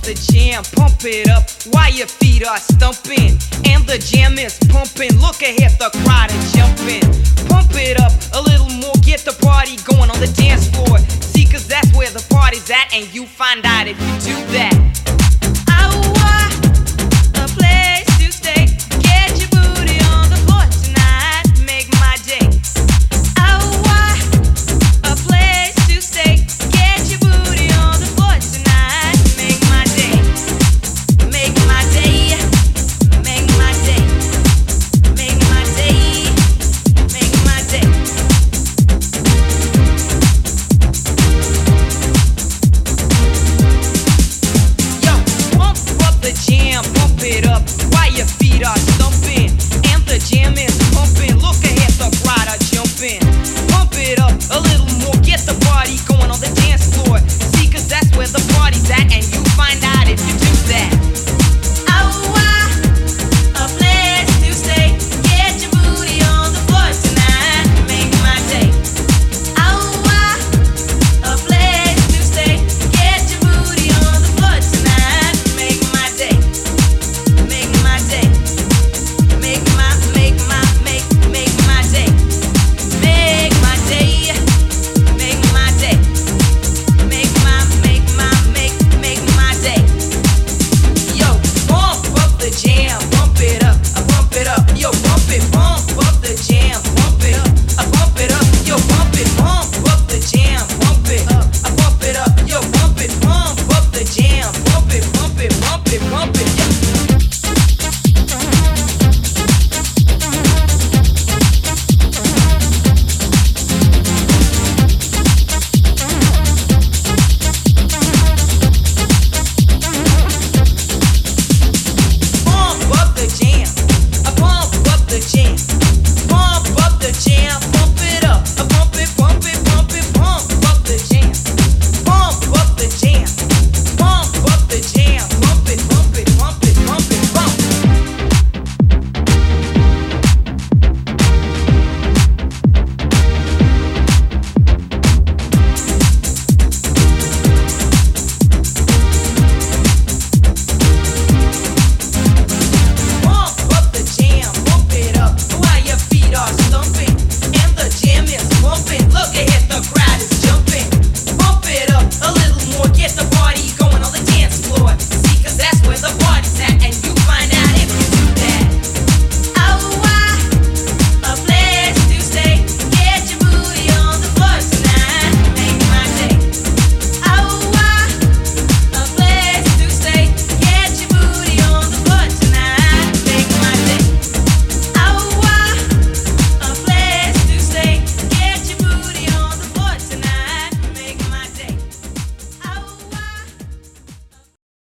the jam, pump it up while your feet are stumping. And the jam is pumping, look ahead, the crowd is jumping. Pump it up a little more, get the party going on the dance floor. See, cause that's where the party's at, and you find out if you do that.